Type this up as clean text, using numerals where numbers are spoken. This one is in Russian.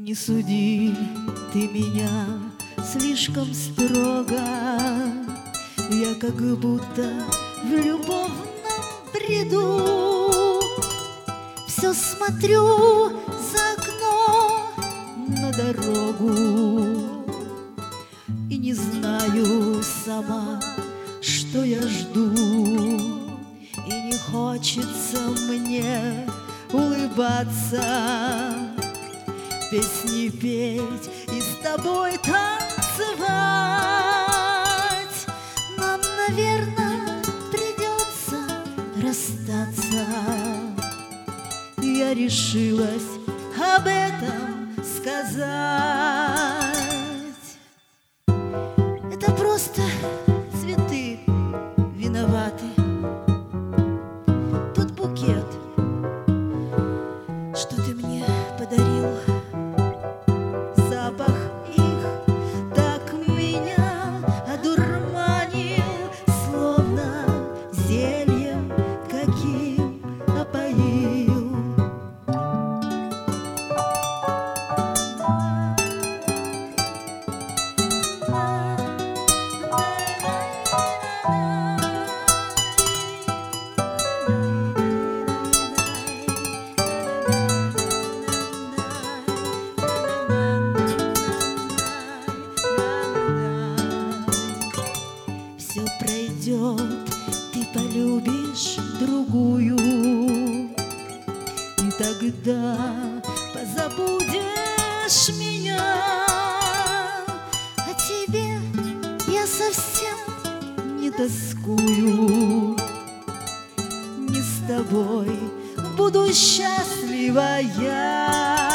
Не суди ты меня слишком строго, я как будто в любовном бреду. Все смотрю за окно на дорогу и не знаю сама, что я жду. И не хочется мне улыбаться, песни петь и с тобой танцевать. Нам, наверное, придется расстаться. Я решилась об этом сказать. Это просто цветы виноваты. Тот букет, что ты мне подарил, запах их так меня одурманил, словно зельем каким опоил. Все пройдет, ты полюбишь другую, и тогда позабудешь меня. О тебе я совсем не тоскую, не с тобой буду счастлива я.